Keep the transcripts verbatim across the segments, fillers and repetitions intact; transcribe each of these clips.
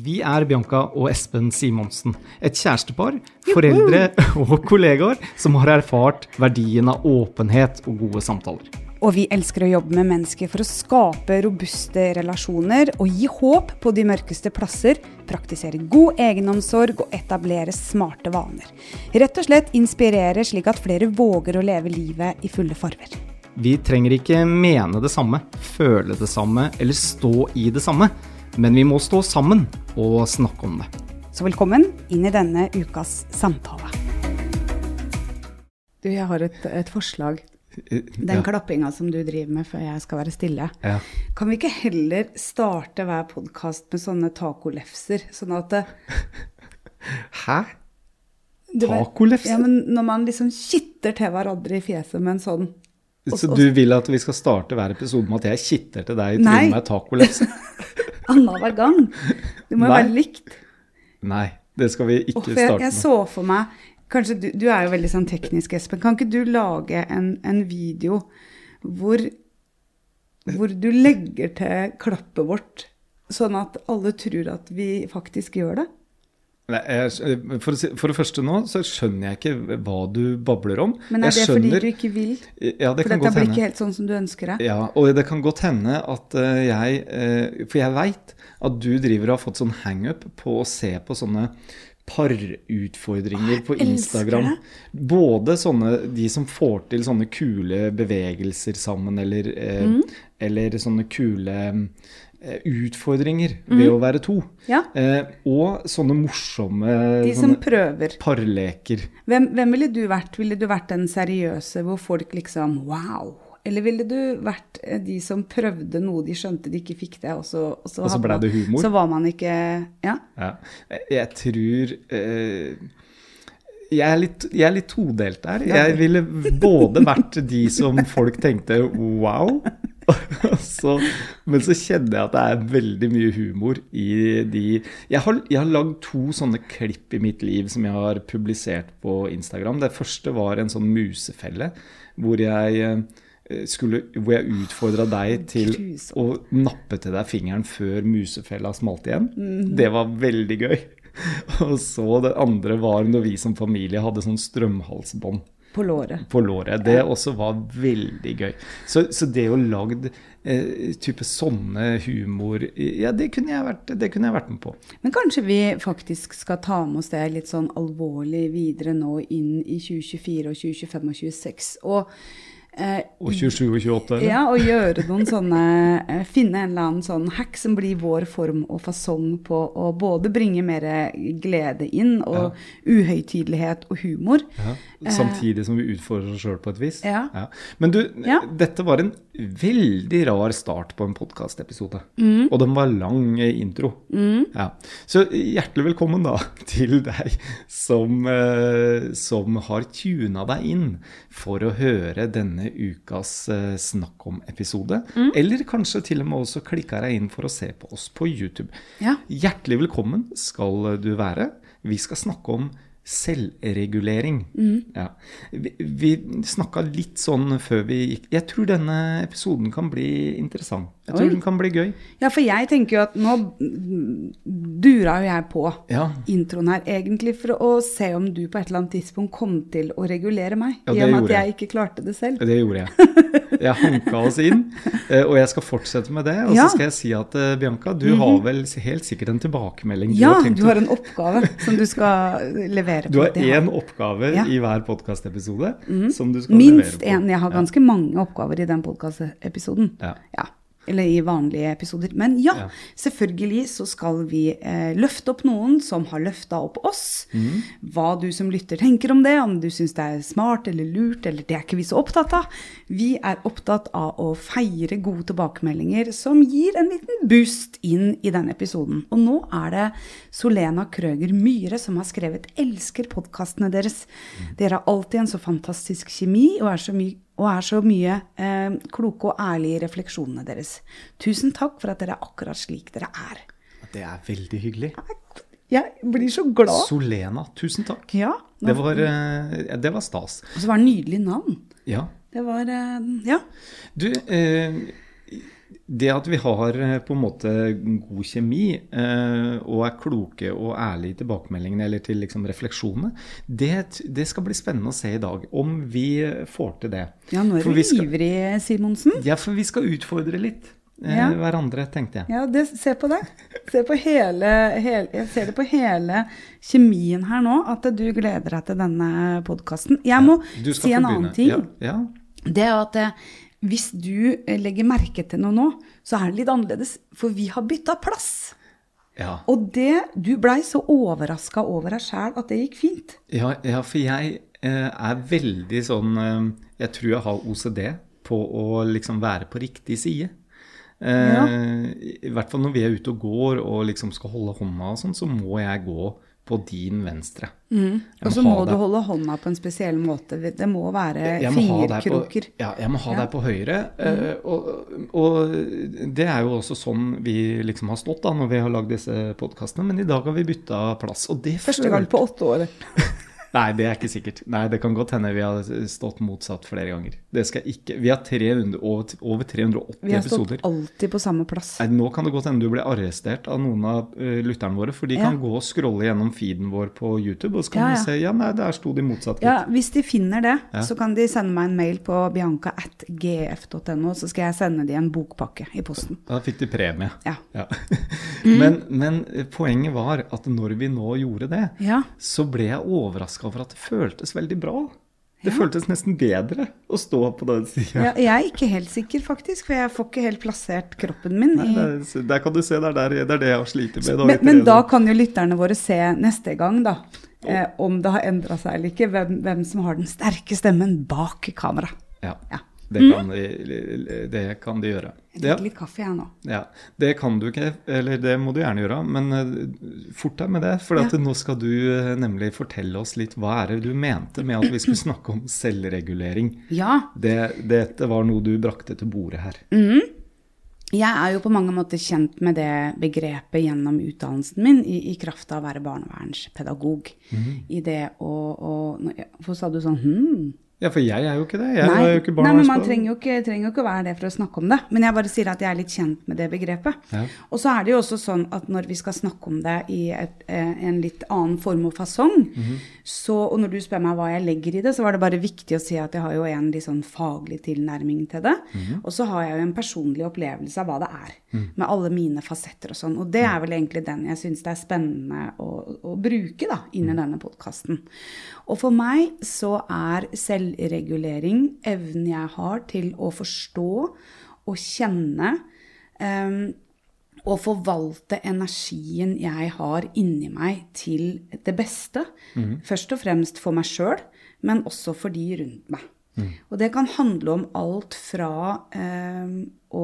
Vi er Bianca og Espen Simonsen, et kjærestepar, foreldre og kollegaer som har erfart verdien av åpenhet og gode samtaler. Og vi elsker å jobbe med mennesker for å skape robuste relasjoner og gi håp på de mørkeste plasser, praktisere god egenomsorg og etablere smarte vaner. Rett og slett inspirere slik at flere våger å leve livet i fulle farver. Vi trenger ikke mene det samme, føle det samme eller stå i det samme, men vi må stå sammen og snakke om det. Så velkommen inn i denne ukas samtale. Du, jeg har et, et forslag. Den ja. klappinga som du driver med før jeg skal være stille. Ja. Kan vi ikke heller starte hver podcast med sånne tacolefser, sånn at det... Hæ? Tacolefser? Ja, men når man liksom kitter til hverandre i fjeset med en sånn... Så du vil at vi skal starte hver episode med at jeg kitter til deg i trynet med tacolefse? Anna hver gang. Det må jo være likt. Nei, det skal vi ikke oh, jeg, starte med. Jeg så for meg, kanskje du, du er jo veldig sånn teknisk, Espen. Kan ikke du lage en, en video hvor, hvor du legger til klappet vårt, sånn at alle tror at vi faktisk gjør det? Nei, jeg, for, for det første nå, så skjønner jeg ikke hva du babler om. Men er det skjønner, fordi du ikke vil? Ja, det for kan dette godt blir hende. Ikke helt sånn som du ønsker det? Ja, og det kan godt hende at uh, jeg, uh, for jeg vet at du driver og har fått sånn hang-up på å se på sånne parutfordringer på Instagram. Både sånne, de som får til sånne kule bevegelser sammen, eller, uh, mm. eller sånne kule... utfordringer ved mm. å være to. Ja. Eh, og sånne morsomme de som prøver. Parleker. Hvem, hvem ville du vært? Ville du vært den seriøse hvor folk liksom, wow? Eller ville du vært de som prøvde noe de skjønte de ikke fikk det, og så, og så, og så ble det humor? Så var man ikke, ja? Ja. Jeg tror... Eh, jeg, er litt, jeg er litt todelt der. Jeg ville både vært de som folk tenkte, wow, så, men så kjenner jeg at det er veldig mye humor i de... Jeg har, jeg har lagd to sånne klipp i mitt liv som jeg har publisert på Instagram. Det første var en sånn musefelle, hvor jeg, skulle, hvor jeg utfordret deg til å nappe til deg fingeren før musefella smalt igjen. Det var veldig gøy. Og så det andre var når vi som familie hadde sånn strømhalsbånd. På låret. På låret. Det også var veldig gøy. Så, så det å lagd eh, type sånne humor, ja, det kunne, jeg vært, det kunne jeg vært med på. Men kanskje vi faktisk skal ta med oss det litt sånn alvorlig videre nå inn i tjue tjuefire og tjue tjuefem og tjueseks. Og Eh, og tjuesju og tjueåtte, eller? Ja, og gjøre noen sånne, eh, finne en eller annen sånn hack som blir vår form og fasong på å både bringe mer glede inn, og ja. uhøytidelighet og humor. Ja. Samtidig som vi utfordrer oss selv på et vis. Ja. Ja. Men du, ja. dette var en veldig rar start på en podcast-episode. Mm. Og den var lang intro. Mm. Ja. Så hjertelig velkommen da til deg som, eh, som har tunet deg inn for å høre denne ukas uh, snakk om episode, mm. eller kanskje til og med også klikker deg inn for å se på oss på YouTube. Ja. Hjertelig velkommen skal du være. Vi skal snakke om selvregulering. Mm. Ja. Vi, vi snakket litt sånn før vi gikk. Jeg tror denne episoden kan bli interessant. Jeg tror Oi. Den kan bli gøy. Ja, for jeg tenker jo at nå durer jo jeg på ja. introen her, egentlig for å se om du på et eller annet tidspunkt kom til å regulere meg, ja, i og med at jeg ikke klarte det selv. Det gjorde jeg. Jeg hanket oss inn, og jeg skal fortsette med det, og ja. så skal jeg si at, Bianca, du mm-hmm. har vel helt sikkert en tilbakemelding. Du ja, har tenkt du har en oppgave som du skal levere på. Du har en oppgave ja. i hver podcast-episode mm-hmm. som du skal Minst levere på. Minst en. Jeg har ganske ja. mange oppgaver i den podcast-episoden. Ja. Ja. Eller i vanlige episoder. Men ja, ja. selvfølgelig så skal vi eh, løfte opp noen som har løftet opp oss. Mm. Hva du som lytter tenker om det, om du synes det er smart eller lurt, eller det er ikke vi så opptatt av. Vi er opptatt av å feire gode tilbakemeldinger som gir en liten boost inn i denne episoden. Og nå er det Solena Krøger Myhre som har skrevet «Elsker podcastene deres». Mm. Dere har alltid en så fantastisk kjemi og er så mye og er så mye eh, kloke og ærlige i refleksjonene deres. Tusen takk for at dere er akkurat slik dere er. Det er veldig hyggelig. Jeg blir så glad. Solena, tusen takk. Ja. Det var, eh, det var stas. Og så var det nydelig navn. Ja. Det var, eh, ja. Du, eh, Det at vi har på en måte god kjemi eh, og er kloke og ærlige i tilbakemeldingene eller til liksom refleksjonene, det, det skal bli spennende å se i dag, om vi får til det. Ja, nå er For du vi skal- ivrig, Simonsen. Ja, for vi skal utfordre litt eh, Ja. hverandre, tenkte jeg. Ja, det, se på det. Se på hele, hele, jeg ser det på hele kjemien her nå, at du gleder deg til denne podcasten. Jeg må Du skal si få en begynne. annen ting. Ja, ja. Det er at eh, hvis du eh, legger merke til noe nå, så er det litt annerledes, for vi har byttet plass. Ja. Og det, du blei så overrasket over deg selv at det gikk fint. Ja, ja, for jeg eh, er veldig sånn, eh, jeg tror jeg har O C D på å liksom være på riktig side. Eh, Ja. I hvert fall når vi er ute og går og liksom skal holde hånda og sånn, så må jeg gå på din venstre. Jeg Og så ha må du deg- holde hånda på en spesiell måte. Det må være jeg må ha deg på, fingerkroker. ja, jeg må ha Ja. deg på høyre, eh, og, og det er jo også sånn vi liksom har stått da, når vi har lagd disse podcastene, men i dag har vi byttet plass, og det Første gang på åtte år. Nei, det er ikke sikkert. Nei, det kan godt hende vi har stått motsatt flere ganger. Det skal ikke. Vi har tre hundre, over, over tre hundre og åtti Vi har stått episoder. alltid på samme plass. Nei, nå kan det godt hende du blir arrestert av noen av uh, lytterne våre, for de Ja. kan gå og scrolle gjennom feeden vår på YouTube, og så kan Ja, ja. de se, ja, nei, der sto de motsatt. Ja, hvis de finner det, Ja. så kan de sende meg en mail på bianca at g f dot n o, så skal jeg sende de en bokpakke i posten. Da fikk de premie. Ja. Ja. men, men poenget var at når vi nå gjorde det, Ja. så ble jeg overrasket over at det føltes veldig bra. Det føltes nesten bedre å stå på den siden. Ja, jeg er ikke helt sikker faktisk, for jeg får ikke helt plassert kroppen min Nei, i... det er, der kan du se, det er, der, det er det jeg har slitt med. Da, Men, i men tre da år. kan jo lytterne våre se neste gang da, eh, om det har endret seg eller ikke, hvem, hvem som har den sterke stemmen bak kamera. Ja, Ja. det kan, de, det kan de gjøre. Jeg Ja, drikker litt kaffe jeg nå. ja, det kan du ikke, eller det må du gjerne gjøre, men eh, fort deg med det, for at Ja. nå skal du eh, nemlig fortelle oss litt, hva er det du mente med at vi skulle snakke om selvregulering? Ja, Det, dette var noe du brakte til bordet her. jeg er jo på mange måter kjent med det begrepet gjennom utdannelsen min i, i kraft av å være barnevernspedagog. I det å, å Hvorfor sa du sånn, hm? Ja, for jeg er jo ikke det. Jeg Nei, er jo ikke nei, men man barnevernspedagog. trenger jo ikke, trenger jo ikke være det for å snakke om det. Men jeg bare sier at jeg er litt kjent med det begrepet. Ja. Og så er det jo også sånn at når vi skal snakke om det i et, eh, en litt annen form og fasong, så, og når du spør meg hva jeg legger i det, så var det bare viktig å si at jeg har jo en litt sånn faglig tilnærming til det. Og så har jeg jo en personlig opplevelse av hva det er, med alle mine fasetter og sånn. Og det er vel egentlig den jeg synes det er spennende å, å bruke da, inn i denne podcasten. Og for meg så er selvregulering evnen jeg har til å forstå og kjenne um, og forvalte energien jeg har inni meg til det beste. Mm. Først og fremst for meg selv, men også for de rundt meg. Mm. Og det kan handle om alt fra um, å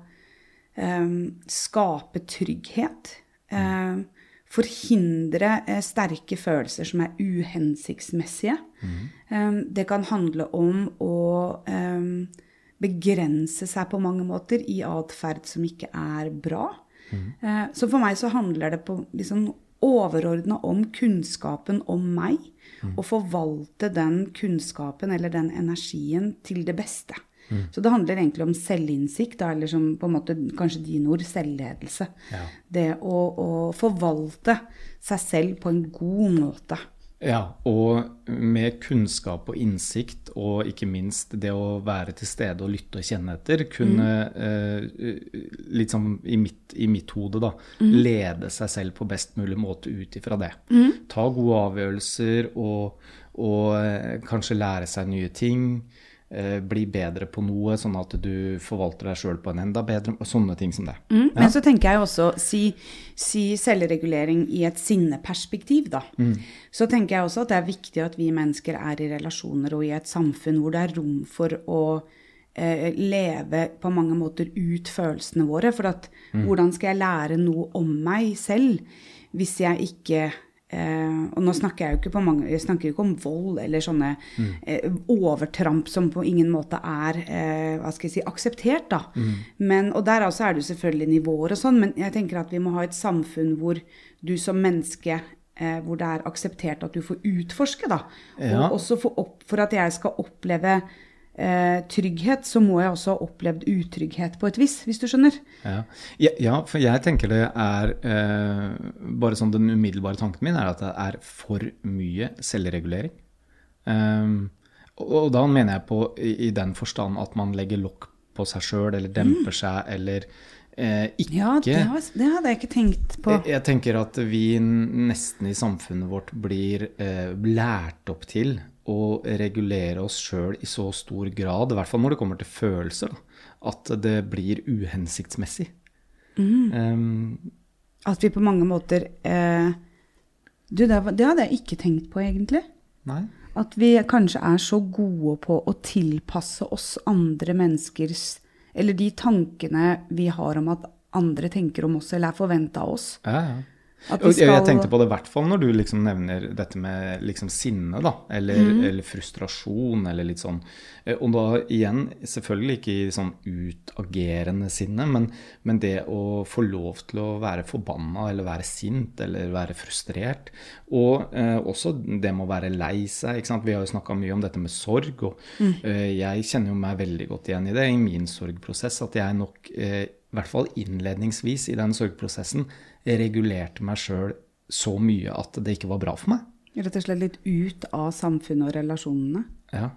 um, skape trygghet, um, forhindre eh, sterke følelser som er uhensiktsmessige. Mm. Um, det kan handle om å um, begrense seg på mange måter i adferd som ikke er bra. Mm. Uh, så for meg så handler det på liksom overordnet om kunnskapen om meg, mm. og forvalte den kunnskapen eller den energien til det beste. Mm. Så det handler egentlig om selvinnsikt, da, eller som på en måte kanskje dine ord, selvledelse. Ja. Det å, å forvalte seg selv på en god måte. Ja, og med kunnskap og innsikt, og ikke minst det å være til stede og lytte og kjenne etter, kunne mm. eh, litt sånn i mitt, i mitt hode da, mm. lede seg selv på best mulig måte ut ifra det. Mm. Ta gode avgjørelser og, og eh, kanskje lære seg nye ting, eh, bli bedre på noe, sånn at du forvalter deg selv på en enda bedre, og sånne ting som det. Mm. Ja. Men så tenker jeg også, si, si selvregulering i et sinneperspektiv da. Mm. Så tenker jeg også at det er viktig at vi mennesker er i relasjoner og i et samfunn hvor det er rom for å eh, leve på mange måter ut følelsene våre, for at mm. hvordan skal jeg lære noe om meg selv hvis jeg ikke Eh, og nå snakker jeg jo ikke på mange, jeg snakker jo ikke om vold eller sånne mm. eh, overtramp som på ingen måte er eh, hva skal jeg si, akseptert da. Mm. Men, og der også er det jo selvfølgelig nivåer og sånn, men jeg tenker at vi må ha et samfunn hvor du som menneske, eh, hvor det er akseptert at du får utforske da, ja. Og også for, opp, for at jeg skal oppleve eh, trygghet, så må jeg også ha opplevd utrygghet på et vis, hvis du skjønner. Ja, ja, ja for jeg tenker det er, eh, bare sånn den umiddelbare tanken min er at det er for mye selvregulering. Um, og, og da mener jeg på i, i den forstand at man legger lokk på seg selv, eller demper mm. seg, eller eh, ikke... Ja, det, har, det hadde jeg ikke tenkt på. Jeg, jeg tenker at vi nesten i samfunnet vårt blir eh, lært opp til å regulere oss selv i så stor grad, i hvert fall når det kommer til følelser, da, at det blir uhensiktsmessig. Mm. Um, at vi på mange måter... Eh, du, det, det hadde jeg ikke tenkt på egentlig. Nei. At vi kanskje er så gode på å tilpasse oss andre menneskers, eller de tankene vi har om at andre tenker om oss, eller er forventet av oss. Ja, ja. Skal... Jeg tenkte på det i hvert fall når du liksom nevner dette med liksom sinne, da, eller, mm. eller frustrasjon, eller litt sånn. Og da igjen, selvfølgelig ikke i sånn utagerende sinne, men, men det å få lov til å være forbanna, eller være sint, eller være frustrert. Og eh, også det med å være lei seg, ikke sant? Vi har jo snakket mye om dette med sorg, og mm. eh, jeg kjenner jo meg veldig godt igjen i det, i min sorgprosess, at jeg nok... Eh, i hvert fall innledningsvis i den sorgprosessen, regulerte meg selv så mye at det ikke var bra for meg. Rett og slett litt ut av samfunnet og relasjonene. Ja.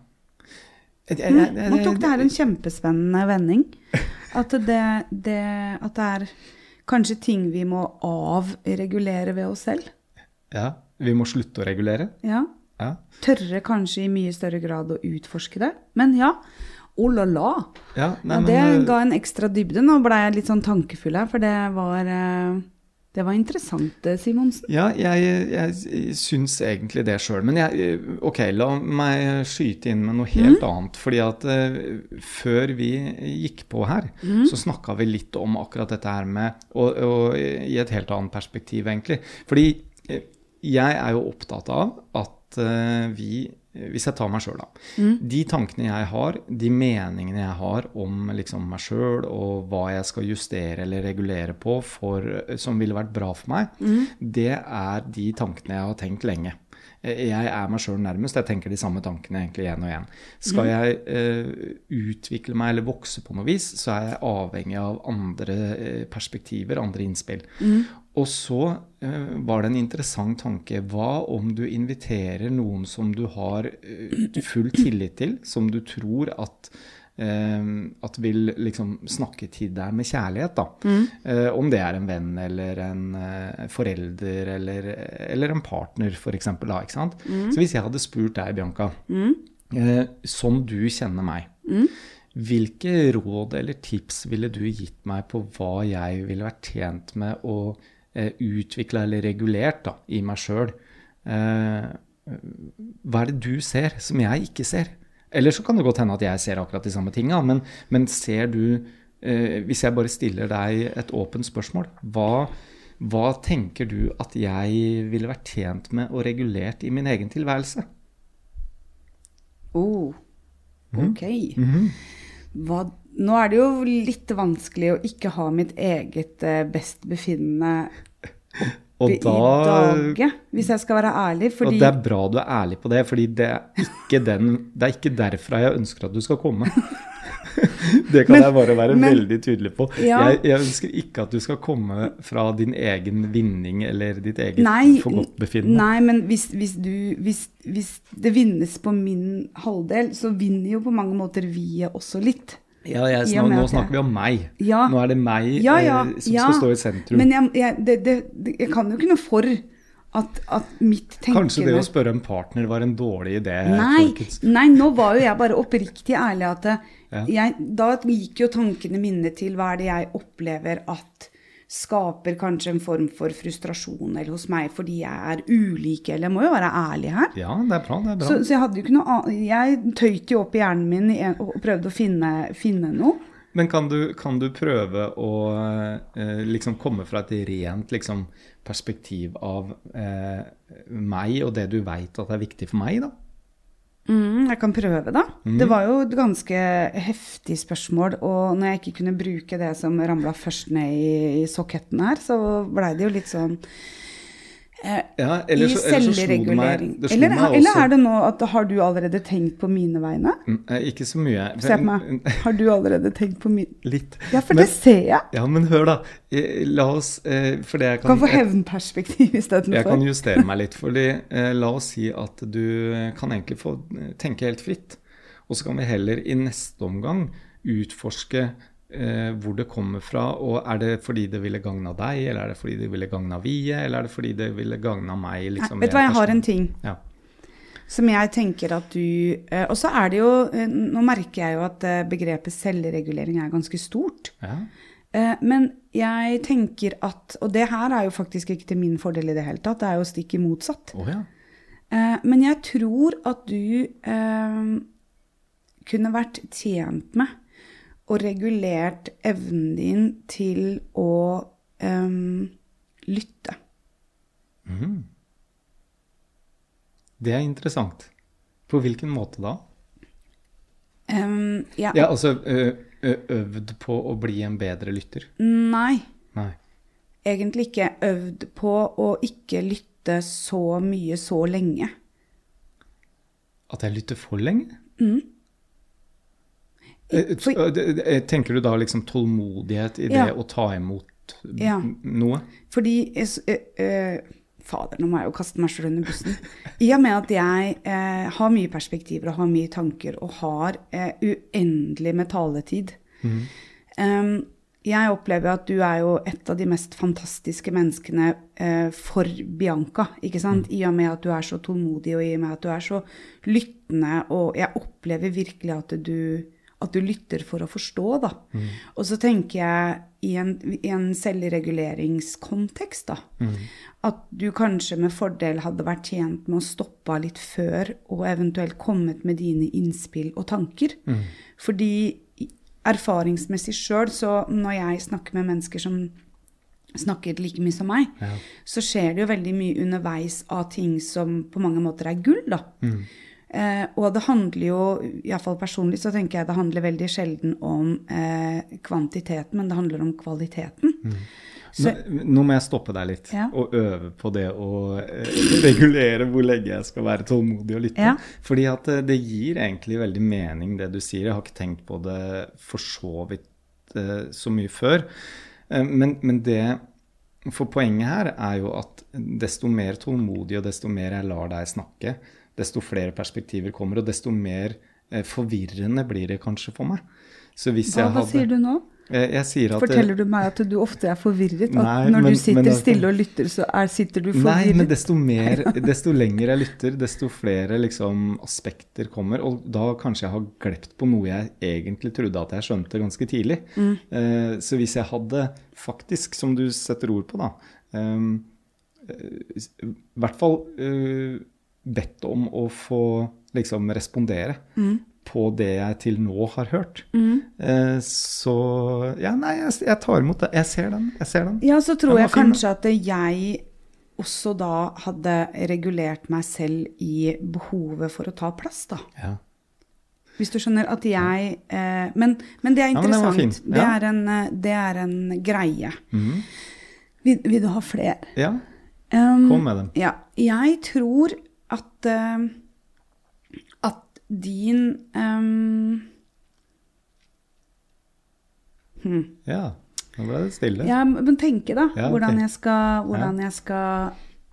Jeg, jeg, jeg, jeg, Nå tok det her en kjempespennende vending. At det, det, at det er kanskje ting vi må avregulere ved oss selv. Ja, vi må slutte å regulere. Ja. Ja. Tørre kanskje i mye større grad å utforske det. Men ja, oh la la. Ja, nei, ja, det men, ga en ekstra dybde. Nå ble jeg litt sånn tankefull her, for det var, det var interessant, Simonsen. Ja, jeg, jeg syns egentlig det selv. Men jeg, ok, la meg skyte inn med noe helt mm. annet. Fordi at uh, før vi gikk på her, mm. så snakket vi litt om akkurat dette her med, og, og i et helt annet perspektiv egentlig. Fordi uh, jeg er jo opptatt av at uh, vi hvis jeg tar meg selv da, mm. de tankene jeg har, de meningene jeg har om liksom meg selv og hva jeg skal justere eller regulere på for, som ville vært bra for meg, mm. det er de tankene jeg har tenkt lenge. Jeg er meg selv nærmest, jeg tenker de samme tankene egentlig igjen og igjen. Skal mm. jeg uh, utvikle meg eller vokse på noe vis, så er jeg avhengig av andre perspektiver, andre innspill. Mm. Og så uh, var det en interessant tanke. Hva om du inviterer noen som du har uh, full tillit til, som du tror at, uh, at vil liksom snakke til deg med kjærlighet da. Mm. Uh, om det er en venn eller en uh, forelder eller, eller en partner for eksempel da, ikke sant? Mm. Så hvis jeg hadde spurt deg, Bianca, mm. uh, som du kjenner meg, mm. hvilke råd eller tips ville du gitt meg på hva jeg ville vært tjent med å utviklet eller regulert da, i meg selv. Eh, hva er det du ser som jeg ikke ser? Eller så kan det godt hende at jeg ser akkurat de samme tingene, men, men ser du, eh, hvis jeg bare stiller deg et åpent spørsmål, hva, hva tenker du at jeg ville vært tjent med og regulert i min egen tilværelse? Oh, ok. Mm-hmm. Hva Nå er det jo litt vanskelig å ikke ha mitt eget best befinnende oppi i daget, hvis jeg skal være ærlig. Fordi... Og det er bra du er ærlig på det, fordi det er ikke, den, det er ikke derfra jeg ønsker at du skal komme. Det kan men, jeg bare være men, veldig tydelig på. Ja. Jeg, jeg ønsker ikke at du skal komme fra din egen vinning eller ditt eget nei, forgodtbefinnende. Nei, men hvis, hvis, du, hvis, hvis det vinnes på min halvdel, så vinner jo på mange måter vi også litt. Ja, jeg, nå, nå snakker vi om meg. Ja. Nå er det meg ja, ja, eh, som ja. skal stå i sentrum. Men jeg, jeg, det, det, jeg kan jo ikke noe for at, at mitt tenkende... Kanskje det å spørre en partner var en dårlig idé. Nei, nei, nå var jo jeg bare oppriktig ærlig at ja. jeg, da gikk jo tankene mine til hva er det jeg opplever at skaper kanskje en form for frustrasjon eller hos meg fordi jeg er ulik, eller jeg må jo være ærlig her. Ja, det er bra, det er bra. Så, så jeg hadde jo ikke noe, jeg tøyte jo opp i hjernen min og prøvde å finne, finne noe. Men kan du, kan du prøve å eh, liksom komme fra et rent liksom, perspektiv av eh, meg og det du vet at er viktig for meg da? Mm, jeg kan prøve da. Mm. Det var jo et ganske heftig spørsmål, og når jeg ikke kunne bruke det som ramlet først ned i, i soketten her, så ble det jo litt sånn eh, Ja, eller i så, eller så slo det meg, selvregulering. det slo Eller, meg eller også, er det nå at har du allerede tenkt på mine vegne? Mm, eh, ikke så mye. Se på meg. Har du allerede tenkt på mine? Litt. Ja, for Men- det ser jeg. Ja, men hør da. Eh, La oss, eh, for det jeg Kan kan, få jeg, hevnperspektiv i stedet jeg for. kan justere meg litt, fordi eh, la oss si at du kan egentlig få eh, tenke helt fritt. Og så kan vi heller i neste omgang utforske eh, hvor det kommer fra, og er det fordi det ville gagna deg, eller er det fordi det ville gagna Vie, eller er det fordi det ville gagna meg? Liksom, Nei, vet du hva, jeg har en ting Ja. som jeg tenker at du eh, Og så er det jo, eh, nå merker jeg jo at eh, begrepet selvregulering er ganske stort. Ja. Eh, men jeg tenker at, og det her er jo faktisk ikke til min fordel i det hele tatt, det er jo stikk i motsatt. Å ja. Eh, men jeg tror at du eh, kunne vært tjent med og regulert evnen din til å eh, lytte. Mhm. Det er interessant. På hvilken måte da? Um, ja. Ja, altså ø, ø, øvd på å bli en bedre lytter. Nei, Nei. egentlig ikke øvd på å ikke lytte så mye så lenge. At jeg lytter for lenge? Mm. Eh, For- t- eh, eh, Tenker du da liksom tålmodighet i det Ja. å ta imot Ja. n- noe? Fordi jeg s- eh, eh, Fader, nå må jeg jo kaste meg selv under bussen. I og med at jeg eh, har mye perspektiver og har mye tanker og har eh, uendelig med taletid. Mhm. Em, jeg opplever at du er jo et av de mest fantastiske menneskene eh, for Bianca, ikke sant? I og med at du er så tålmodig, og i og med at du er så lyttende, og jeg opplever virkelig at du, at du lytter for å forstå, da. Og så tenker jeg i en, i en selvreguleringskontekst, da, at du kanskje med fordel hadde vært tjent med å stoppe av litt før, og eventuelt kommet med dine innspill og tanker. Fordi erfaringsmessig selv, så når jeg snakker med mennesker som snakker like mye som meg, Ja. så skjer det jo veldig mye underveis av ting som på mange måter er gull, da. Eh, og det handler jo, i hvert fall personlig, så tenker jeg det handler veldig sjelden om eh, kvantiteten, men det handler om kvaliteten. Så, Nå, nå må jeg stoppe deg litt Ja. og øve på det å eh, regulere hvor lenge jeg skal være tålmodig og lytte. Ja. Fordi at eh, det gir egentlig veldig mening det du sier. Jeg har ikke tenkt på det for så vidt eh, så mye før. Eh, men, men det, for poenget her er jo at desto mer tålmodig og desto mer jeg lar deg snakke, desto flere perspektiver kommer, og desto mer eh, forvirrende blir det kanskje for meg. Så hvis hva, jeg hva hadde, sier du nå? eh, Jeg sier at Forteller du meg at du ofte er forvirret? At Nei, når men- du sitter men altså- stille og lytter, så er, sitter du forvirret? Nei, men desto mer, desto lenger jeg lytter, desto flere liksom, aspekter kommer, og da kanskje jeg har glept på noe jeg egentlig trodde at jeg skjønte ganske tidlig. Eh, så hvis jeg hadde faktisk, som du setter ord på da, eh, i hvert fall eh, bedt om å få liksom respondere på det jeg til nå har hørt. Eh, så, ja, nei, jeg, jeg tar imot det. Jeg ser den, jeg ser den. Ja, så tror Den var jeg fin, da. kanskje at jeg også da hadde regulert meg selv i behovet for å ta plass, da. Ja. Hvis du skjønner at jeg eh, men, men det er Ja, men den var interessant. fin. Det, Ja. er en, eh, det er en greie. Mhm. Vil, vil du ha flere? Ja, Um, kom med dem. Ja, jeg tror at eh, at din um, hmm. Ja, nå ble det stille. Ja, men tenke da, Ja, ok. hvordan jeg skal, hvordan jeg skal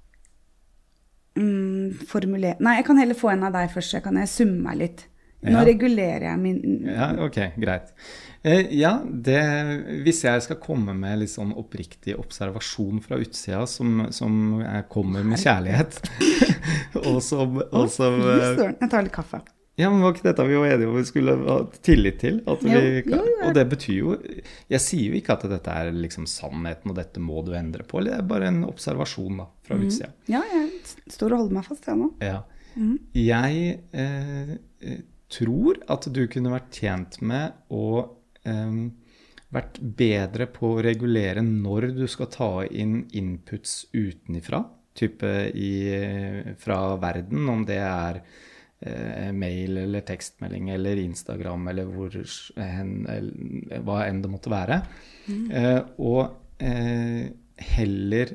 mm, formulere. Nei, jeg kan heller få en av deg først, så kan jeg summe meg litt. Nå Ja. regulerer jeg min... Ja, ok, greit. Eh, ja, det, hvis jeg skal komme med litt sånn oppriktig observasjon fra utsida, som, som jeg kommer med kjærlighet, og som, og som Fy eh, søren, jeg tar litt kaffe. ja, men var ikke dette vi var enige om vi skulle ha tillit til? At vi, Jo, jo, jo. Og det betyr jo, jeg sier jo ikke at dette er liksom sannheten, og dette må du endre på, det er bare en observasjon da, fra utsida. Ja, jeg står og holder meg fast, jeg nå. Ja. Jeg eh, eh, tror at du kunne vært tjent med å eh, vært bedre på å regulere når du skal ta inn inputs utenifra, type i, fra verden, om det er eh, mail eller tekstmelding eller Instagram eller hvor hen, eller hva enn det måtte være. Eh, og eh, heller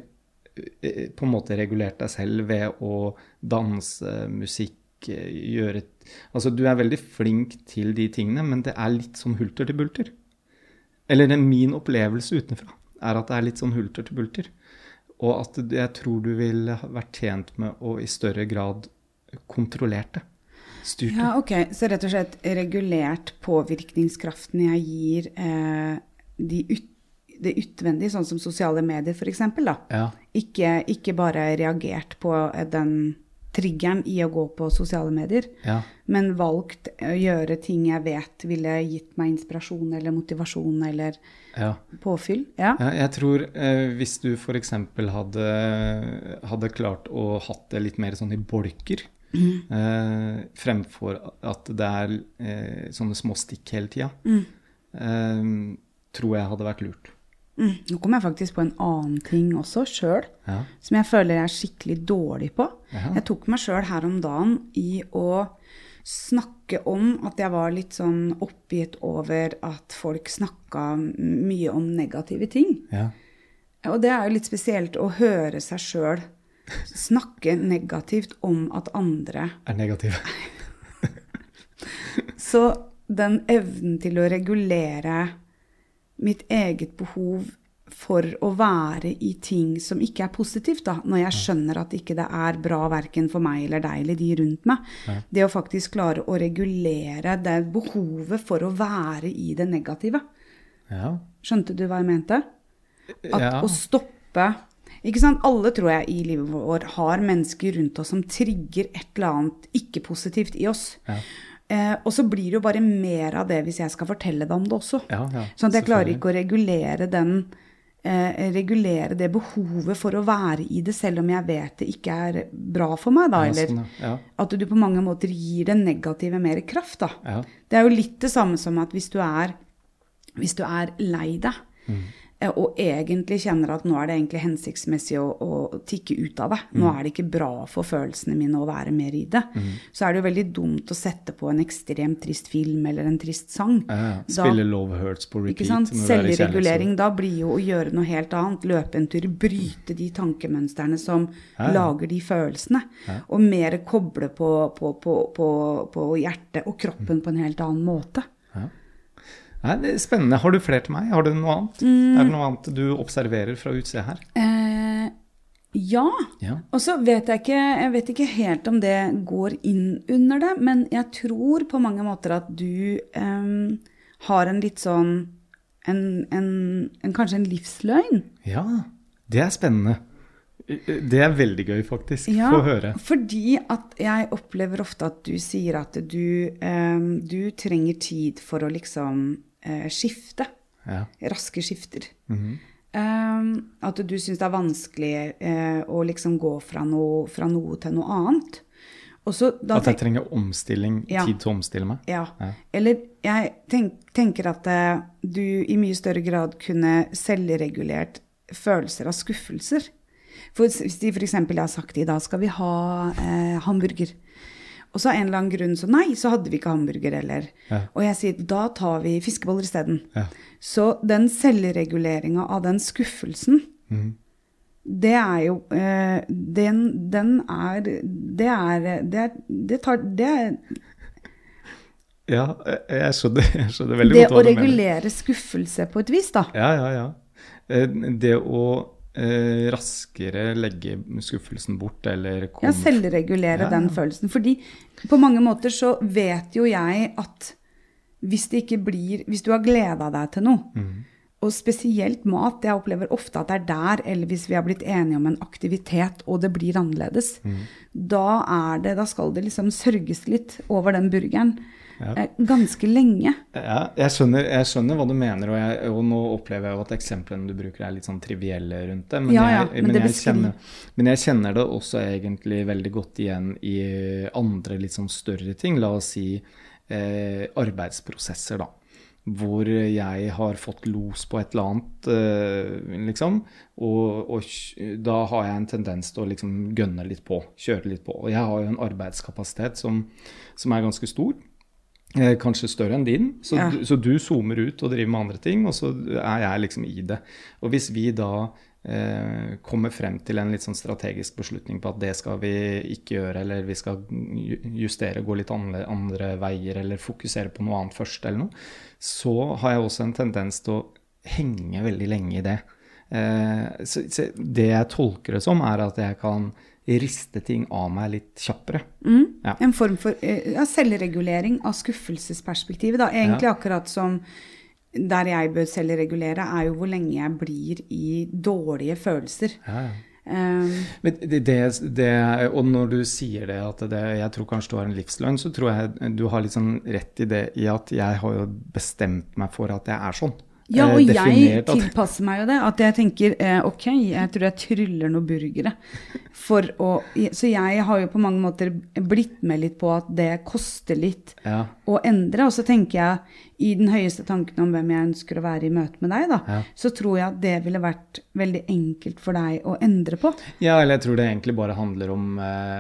på en måte regulert deg selv ved å danse, musikk, gjøre... Altså, du er veldig flink til de tingene, men det er litt sånn hulter til bulter. Eller det er min opplevelse utenfra, er at det er litt sånn hulter til bulter. Og at jeg tror du ville vært tjent med å i større grad kontrollert det. Styrt det. Ja, ok. Så rett og slett regulert påvirkningskraften jeg gir eh, de ut, det utvendige, sånn som sosiale medier for eksempel, da. Ja. Ikke, ikke bare reagert på den triggeren i å gå på sosiale medier, Ja. men valgt å gjøre ting jeg vet ville gitt meg inspirasjon eller motivasjon eller Ja. påfyll. Ja. Ja, jeg tror eh, hvis du for eksempel hadde, hadde klart å hatt det litt mer sånn i bolker, Mm. eh, fremfor at det er eh, sånne små stikk hele tida, Mm. eh, tror jeg hadde vært lurt. Mm. Nå kommer jeg faktisk på en annen ting også selv, Ja. som jeg føler jeg er skikkelig dårlig på. Ja. Jeg tok meg selv her om dagen i å snakke om at jeg var litt sånn oppgitt over at folk snakket mye om negative ting. Ja. Og det er jo litt spesielt å høre seg selv snakke negativt om at andre. Er negativ. Så den evnen til å regulere mitt eget behov for å være i ting som ikke er positivt, da, når jeg skjønner at ikke det er bra hverken for meg eller deg eller de rundt meg. Ja. Det å faktisk klare å regulere det behovet for å være i det negative. Ja. Skjønte du hva jeg mente? At Ja. å stoppe... Ikke sant? Alle tror jeg i livet vår har mennesker rundt oss som trigger et eller annet ikke positivt i oss. Ja. Eh, og så blir det jo bare mer av det hvis jeg skal fortelle deg om det også. Ja, ja, sånn at jeg klarer selvfølgelig. ikke å regulere, den, eh, regulere det behovet for å være i det, selv om jeg vet det ikke er bra for meg. Da, Ja, eller sånn, ja. at du på mange måter gir det negative mer kraft. Da. Ja. Det er jo litt det samme som at hvis du er, hvis du er lei deg, Mm. og egentlig kjenner at nå er det egentlig hensiktsmessig å, å tikke ut av det. Nå er det ikke bra for følelsene mine å være mer i det. Mm. Så er det jo veldig dumt å sette på en ekstremt trist film eller en trist sang. Ja, ja. Da- Spille Love Hurts på repeat. Ikke sant? når du er i Selvregulering kjærlighetssorg. da blir jo å gjøre noe helt annet. Løpe en tur, bryte de tankemønsterne som Ja, ja. lager de følelsene. Ja. Og mer koble på, på, på, på, på hjertet og kroppen på en helt annen måte. Ja. Nei, det er spennende. Har du flere til meg? Har du noe annet? Er det noe annet du observerer fra utsida her? Eh, ja. Ja. Og så vet jeg ikke, jeg vet ikke helt om det går inn under det, men jeg tror på mange måter at du em, har en litt sånn, en, en, en, kanskje en livsløgn. Ja, det er spennende. Det er veldig gøy, faktisk. Ja, Få høre. fordi at jeg opplever ofte at du sier at du, em, du trenger tid for å liksom eh, skifte. Ja. Raske skifter. Mhm. Em, at du synes det er vanskelig eh, å liksom gå fra noe, fra noe til noe annet. Og så da At jeg tenk- trenger omstilling, Ja. tid til å omstille meg. Ja. Ja. Eller jeg tenk, tenker at eh, du i mye større grad kunne selvregulert følelser av skuffelser. For hvis de for eksempel har sagt i dag skal vi ha eh, hamburger. Og så av en eller annen grunn så nei, så hadde vi ikke hamburger eller. Ja. Og jeg sier da tar vi fiskeboller i stedet. Ja. Så den selvreguleringen av den skuffelsen, Mhm. det er jo, eh, den, den er, det er, det er, det tar, det er, Ja, jeg skjønner, jeg skjønner veldig det godt å hva du mener. regulere skuffelse på et vis da. Ja, ja, ja. Eh, Det å eh, raskere legge skuffelsen bort, eller kom... Ja, selvregulere Ja, ja. den følelsen. Fordi på mange måter så vet jo jeg at hvis det ikke blir, hvis du har gledet deg til noe, Mhm. og spesielt mat, jeg opplever ofte at det er der, eller hvis vi har blitt enige om en aktivitet, og det blir annerledes, Mhm. da er det, da skal det liksom sørges litt over den burgeren, Ja. eh, ganske lenge. Ja, jeg skjønner, jeg skjønner hva du mener, og, jeg, og nå opplever jeg jo at eksemplene du bruker er litt sånn trivielle rundt det, men, Ja, ja, jeg, men men, det jeg beskriver- kjenner, men jeg kjenner det også egentlig veldig godt igjen i andre litt sånn større ting, la oss si eh, arbeidsprosesser da, hvor jeg har fått los på et eller annet, eh, liksom, og, og kj- da har jeg en tendens til å liksom gønne litt på, kjøre litt på, og jeg har jo en arbeidskapasitet som, som er ganske stor, Eh, kanskje større enn din, så, Ja. du, så du zoomer ut og driver med andre ting, og så er jeg liksom i det. Og hvis vi da eh, komme frem til en litt sånn strategisk beslutning på at det skal vi ikke gjøre, eller vi skal justere, gå litt andre, andre veier, eller fokusere på noe annet først eller noe, så har jeg også en tendens til å henge veldig lenge i det. Eh, så, så det jeg tolker det som er at jeg kan riste ting av meg litt kjappere. Mm. Ja. En form for ja, selvregulering av skuffelsesperspektivet da. Egentlig ja. Akkurat som der jeg bør selvregulere er jo hvor lenge jeg blir i dårlige følelser. Ja, ja. Um, Men det, det, det, og når du sier det, at det, jeg tror kanskje du har en livsløgn, så tror jeg du har litt sånn rett i det, i at jeg har jo bestemt meg for at jeg er sånn. Ja, og jeg tilpasser meg jo det, at jeg tenker, eh, ok, jeg tror jeg tryller noen burgere, for å, så jeg har jo på mange måter blitt med litt på at det koster litt ja. Å endre, og så tenker jeg, i den høyeste tanken om hvem jeg ønsker å være i møte med deg da, ja. Så tror jeg at det ville vært veldig enkelt for deg å endre på. Ja, eller jeg tror det egentlig bare handler om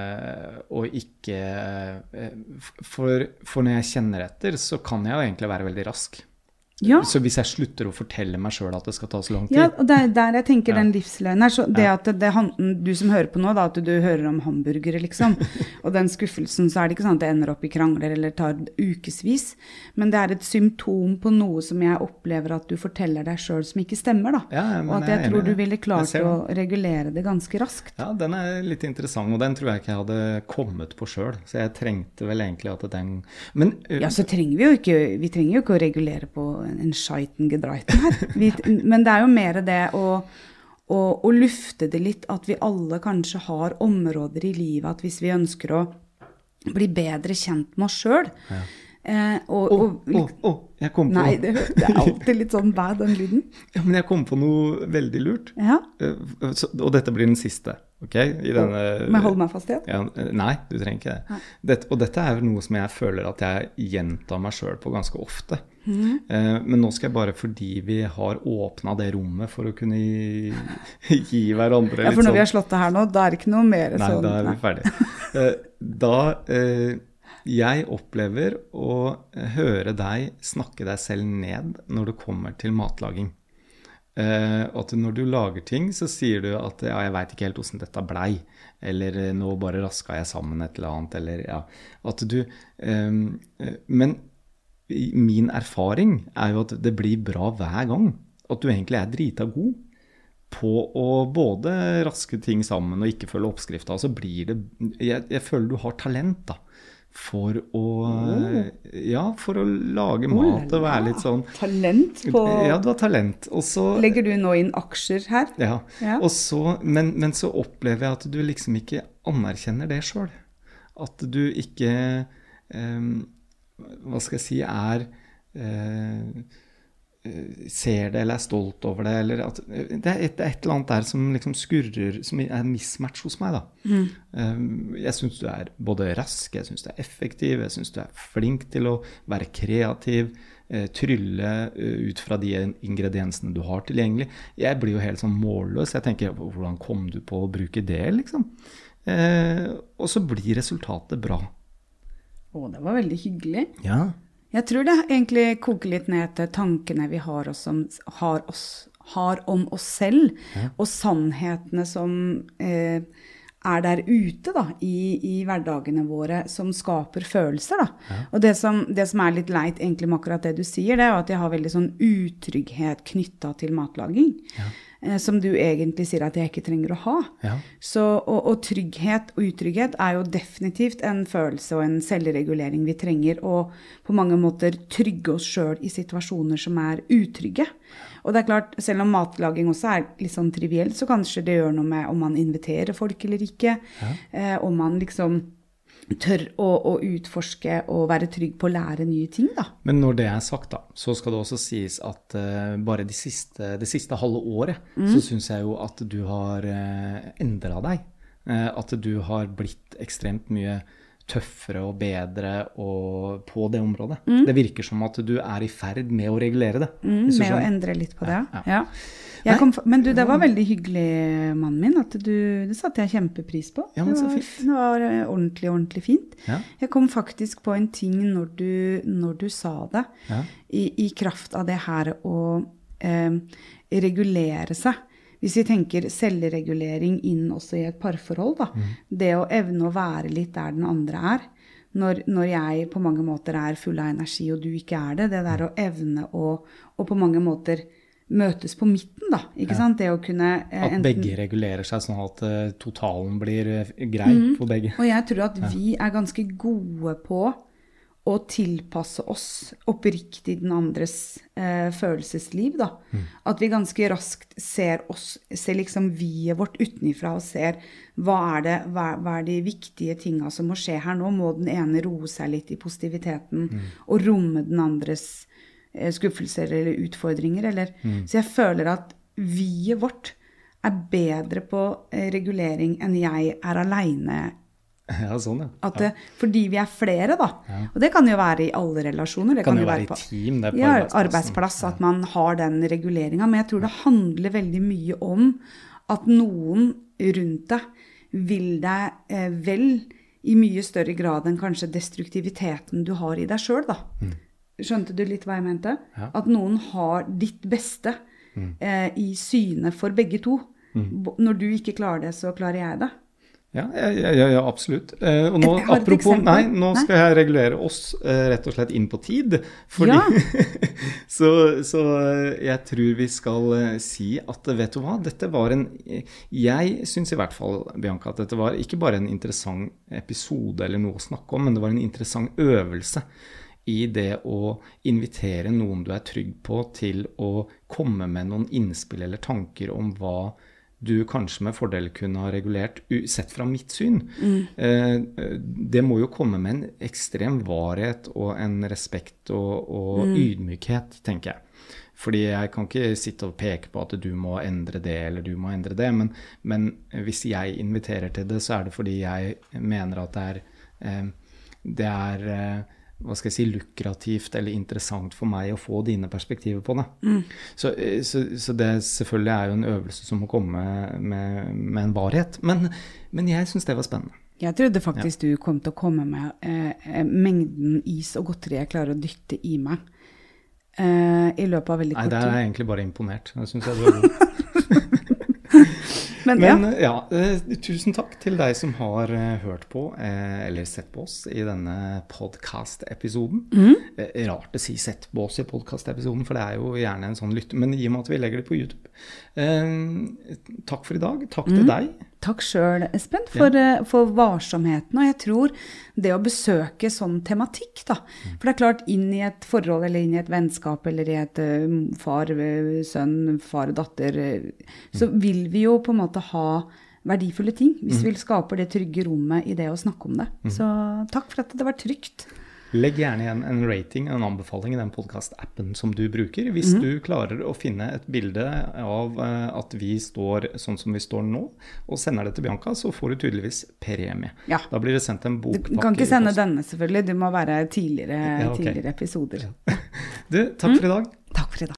eh, å ikke, eh, for, for når jeg kjenner etter, så kan jeg jo egentlig være veldig rask. Ja. Så hvis jeg slutter å fortelle meg selv at det skal ta så lang tid. Ja, og der, der jeg tenker ja. Den livsløgnen er, så det ja. at det, du som hører på nå, da, at du hører om hamburgere liksom, og den skuffelsen, så er det ikke sånn at det ender opp i krangler eller tar ukesvis, men det er et symptom på noe som jeg opplever at du forteller deg selv som ikke stemmer da, ja, og at jeg, jeg tror du ville klart å regulere det ganske raskt. Ja, den er litt interessant, og den tror jeg ikke jeg hadde kommet på selv, så jeg trengte vel egentlig at den... Men, ja, så trenger vi jo ikke, vi trenger jo ikke å regulere på en scheiten gedreiten her. Vi, men det er jo mer det å, å, å lufte det litt, at vi alle kanskje har områder i livet, at hvis vi ønsker å bli bedre kjent med oss selv, ja. eh, og, oh, og, oh, oh, jeg kom på nei, det, det er alltid litt sånn bad, den lyden. Ja, men jeg kom på noe veldig lurt. Ja. Så, og dette blir den siste, ok? I denne, Må jeg holde meg fast igjen? Ja, nei, du trenger ikke det. Dette, og dette er noe som jeg føler at jeg gjentar meg selv på ganske ofte. Mm. Eh, men nå skal jeg bare, fordi vi har åpnet det rommet for å kunne gi, gi hverandre litt sånn. Ja, for når sånn, vi har slått det her nå, da er det ikke noe mer nei, sånn. Nei, da er vi ferdige. eh, da, eh, jeg opplever å høre deg snakke deg selv ned når det kommer til matlaging. Eh, at når du lager ting, så sier du at ja, jeg vet ikke helt hvordan dette blei, eller nå bare rasket jeg sammen et eller annet, eller ja, at du, eh, men min erfaring er jo at det blir bra hver gang, at du egentlig er drita god på å både raske ting sammen og ikke følge oppskrifta, så blir det, jeg, jeg føler du har talent da, for å, oh. ja, for å lage mat og være litt sånn. Talent på... Ja, du har talent. Og så, legger du nå inn aksjer her? Ja, ja. Og så, men, men så opplever jeg at du liksom ikke anerkjenner det selv. At du ikke, um, hva skal jeg si, er... Uh, ser det eller er stolt over det, eller at det er et, et eller annet der som liksom skurrer, som er mismatch hos meg da. Mm. Um, jeg synes du er både rask, jeg synes du er effektiv, jeg synes du er flink til å være kreativ, uh, trylle uh, ut fra de ingrediensene du har tilgjengelig. Jeg blir jo helt sånn målløs, jeg tenker, hvordan kom du på å bruke det liksom? Uh, og så blir resultatet bra. Å, det var veldig hyggelig. Ja. Jeg tror det egentlig koker litt ned til tankene vi har, oss om, har, oss, har om oss selv, ja. Og sannhetene som eh, er der ute da, i, i hverdagene våre, som skaper følelser. Da. Ja. Og det som, det som er litt leit egentlig med akkurat det du sier, det er at jeg har veldig sånn utrygghet knyttet til matlaging. Ja. Som du egentlig sier at jeg ikke trenger å ha. Ja. Så, og, og trygghet og utrygghet er jo definitivt en følelse og en selvregulering vi trenger, og på mange måter trygge oss selv i situasjoner som er utrygge. Og det er klart, selv om matlaging også er litt sånn trivielt, så kanskje det gjør noe med om man inviterer folk eller ikke, ja. eh, om man liksom tør å, å utforske og være trygg på å lære nye ting da. Men når det er sagt da, så skal det også sies at uh, bare de siste, det siste halve året, mm. så synes jeg jo at du har uh, endret deg. Uh, at du har blitt ekstremt mye tøffere og bedre og på det området. Mm. Det virker som at du er i ferd med å regulere det. Mm, med å endre litt på det, ja. ja. Jeg kom, men du, det var veldig hyggelig, mannen min, at du, det satte jeg kjempepris på. Ja, men så fint. Det var, det var ordentlig, ordentlig fint. Ja. Jeg kom faktisk på en ting når du, når du sa det, ja. i, i kraft av det her å eh, regulere seg. hvis vi tenker selvregulering inn også i et parforhold, da, mm. det å evne å være litt der den andre er, når, når jeg på mange måter er full av energi og du ikke er det, det der å evne å, og på mange måter møtes på midten da, ikke ja. sant? Det å kunne... Eh, at begge enten, regulerer seg sånn at uh, totalen blir uh, grei mm, for begge. Og jeg tror at ja. vi er ganske gode på å tilpasse oss oppriktig den andres eh, følelsesliv da. Mm. At vi ganske raskt ser oss, ser liksom viet vårt utenifra og ser hva er det, hva, hva er de viktige tingene som må skje her nå? Må den ene roe seg litt i positiviteten mm. og romme den andres eh, skuffelser eller utfordringer? Eller? Mm. Så jeg føler at viet vårt er bedre på eh, regulering enn jeg er alene. Ja, sånn, ja. At det, fordi vi er flere da, ja. og det kan jo være i alle relasjoner. Det kan, kan jo være, være i team, det er på ja, arbeidsplass, ja. at man har den reguleringen. Men jeg tror det handler veldig mye om at noen rundt deg vil deg eh, vel i mye større grad enn kanskje destruktiviteten du har i deg selv da. Mm. Skjønte du litt hva jeg mente? Ja. At noen har ditt beste mm. eh, i syne for begge to. Mm. Når du ikke klarer det, så klarer jeg det. Ja, ja, ja, ja, absolutt. Eh, og nå, apropos, nei, nå skal jeg regulere oss eh, rett og slett inn på tid, fordi, ja. så, så jeg tror vi skal eh, si at, vet du hva, dette var en, jeg synes i hvert fall, Bianca, at dette var ikke bare en interessant episode eller noe å snakke om, men det var en interessant øvelse i det å invitere noen du er trygg på til å komme med noen innspill eller tanker om hva du kanskje med fordel kunne ha regulert, sett fra mitt syn. Mm. Eh, det må jo komme med en ekstrem varighet og en respekt og, og mm. ydmykhet, tenker jeg. Fordi jeg kan ikke sitte og peke på at du må endre det, eller du må endre det, men, men hvis jeg inviterer til det, så er det fordi jeg mener at det er, eh, det er eh, hva skal jeg si, lukrativt eller interessant for meg å få dine perspektiver på det. Mm. Så, så, så det selvfølgelig er jo en øvelse som må komme med, med en varighet. Men, men jeg synes det var spennende. Jeg trodde faktisk ja. du kom til å komme med eh, mengden is og godteri jeg klarer å dytte i meg eh, i løpet av veldig kort tid. Nei, der er jeg egentlig bare imponert. Jeg synes jeg det var god. Men, Men ja, ja eh, tusen takk til deg som har eh, hørt på eh, eller sett på oss i denne podcast-episoden. Mm. Eh, rart å si sett på oss i podcast-episoden, for det er jo gjerne en sånn lytte, men i og med at vi legger det på YouTube. Eh, takk for i dag. Takk mm. til deg. Takk selv, Espen, for, ja. for varsomheten, og jeg tror det å besøke sånn tematikk da, mm. for det er klart inn i et forhold, eller inn i et vennskap, eller i et uh, far, sønn, far og datter, uh, så mm. vil vi jo på en måte ha verdifulle ting, hvis mm. vi skaper det trygge rommet i det å snakke om det. Mm. Så takk for at det var trygt. Legg gjerne igjen en rating, en anbefaling i den podcast-appen som du bruker, hvis mm. du klarer å finne et bilde av uh, at vi står sånn som vi står nå, og sender det til Bianca, så får du tydeligvis premie. Ja. Da blir det sendt en bokpakke. Du kan ikke sende denne selvfølgelig, det må være tidligere, ja, okay. tidligere episoder. Ja. Du, takk for i dag. Mm. Takk for i dag.